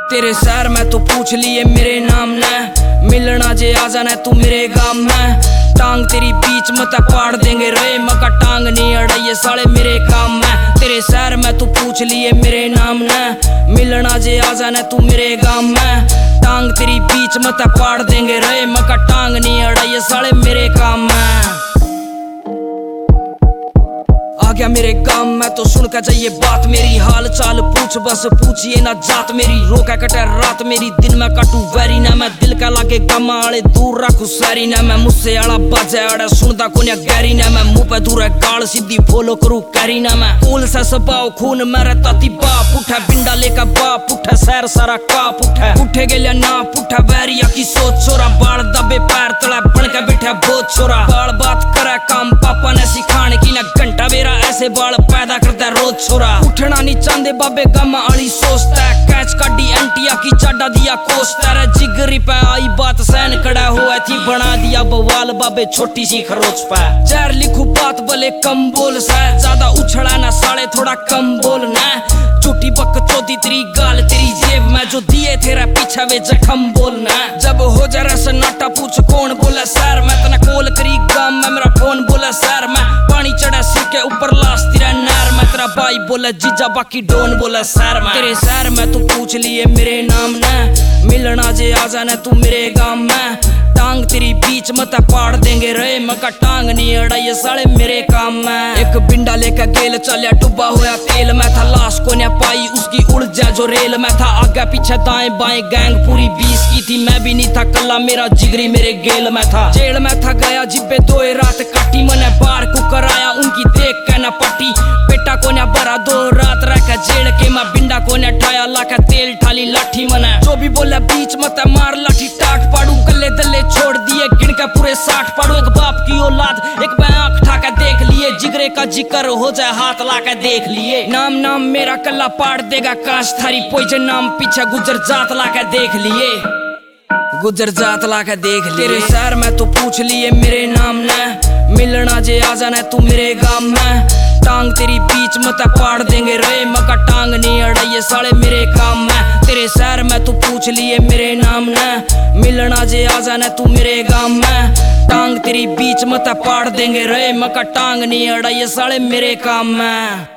तेरे शहर में तो पूछ लिए मेरे नाम ने, मिलना जे आ जाना तू मेरे गांव में। टांग तेरी बीच में ते पाड़ देंगे रे, मका टांग नहीं अड़ाइए साले मेरे काम में। तेरे शहर में तू पूछ लिए मेरे नाम ने, मिलना जे आ जाना तू मेरे गांव में। टांग तेरी बीच में ते पाड़ देंगे रे, मका टांग नहीं अड़ाइए साले मेरे काम में। आ गया मेरे गांव में तो सुन के जाइए बात मेरी, हाल चाल पूछ बस पूछिए ना जात मेरी। रोका कटे रात मेरी दिन में काटू वैरी ना, मैं दिल का लागे गमा आले दूर रखू सारी ना। मैं मुझसे आड़ा बाजे आड़े सुनदा कोन्या गैरी ना, मैं मुंह पे दूर गाल सीधी फॉलो करू कैरी ना। मैं कूल से सबाव खून मेरे ताती बाप उठा, बिंडा लेका बाप उठा, सैर सारा काप उठा। उठे गेलिया ना उठा वैरिया की सोच छोरा, बाल दबे पैर तले बन के बैठा बोझ छोरा। बाल बात करे काम पापा ने सिखाने की ना, घंटा मेरा ऐसे बाल पैदा करता रोज छोरा। उठना नहीं चाहते बाबे गमा आली सोचता है, कैच काटी एंटिया की चाडा दिया कोसता रे। जिगरी पे आई बात सहन खड़ा हुआ थी, बना दिया बवाल बाबे छोटी सी खरोच पे। जहर लिखू बात बोले कम बोल सा, ज्यादा उछड़ा ना साले थोड़ा कम बोल ना। झूठी बक चौथी तेरी गाल तेरी जेब में, जो दिए तेरा पीछा वे जखम बोलना। जब हो जरा सन्नाटा पूछ कौन बोला सर, मैं तना कॉल करी गांव में मेरा फोन बोला सर। मैं पानी चढ़ा सिर के ऊपर लाश तेरा नार, मैं तेरा भाई बोला जीजा बाकी डोन बोला सर। मैं तेरे शहर में तू पूछ लिए मेरे नाम ने, मिलना जे आ जाना तू मेरे गांव में। टांग तेरी बीच में ते पाड़ देंगे रे, मका टांग नहीं अड़ाइए साले मेरे काम में। एक बिंडा लेकर गेल चलिया डूबा हुआ तेल में था, लाश को न पाई उसकी उड़ जा जो रेल में था। आगे पीछे दाएं बाएं गैंग पूरी 20 की थी, मैं भी नहीं था कल्ला मेरा जिगरी मेरे गेल में था। जेल में था गया जिब्बे 2 रात काटी, मैंने बार को कराया उनकी देख के न पट्टी। बेटा को न भरा 2 रात रखा जेल के, मैं बिंडा को न ठाया लाके तेल ठाली लाठी मने। जो भी बोला बीच में ते मार लाठी टाट पाड़ू, गले दले छोड़ दिए गिन के पूरे 60 पाड़ू। एक बाप की औलाद एक मैं आंख उठा के देख लिए, जिगरे का जिक्र हो जाए हाथ ला के देख लिए। नाम नाम मेरा कल्ला पाड़ देगा काश थारी पोइजन नाम पीछे गुजर जात ला के देख लिए, गुजर जात ला के देख लिए। तेरे शहर में तो पूछ लिए मेरे नाम ने, मिलना जे आ जाना तू मेरे गांव में। टांग तेरी बीच में ते पाड़ देंगे रे, मका टांग नहीं अड़ाइए साले मेरे काम में। तेरे शहर में तू पूछ लिए मेरे नाम ने, मिलना जे आ जाना तू मेरे गांव में। टांग तेरी बीच में ते पाड़ देंगे रे, मका टांग नहीं अड़ाइए साले मेरे काम में।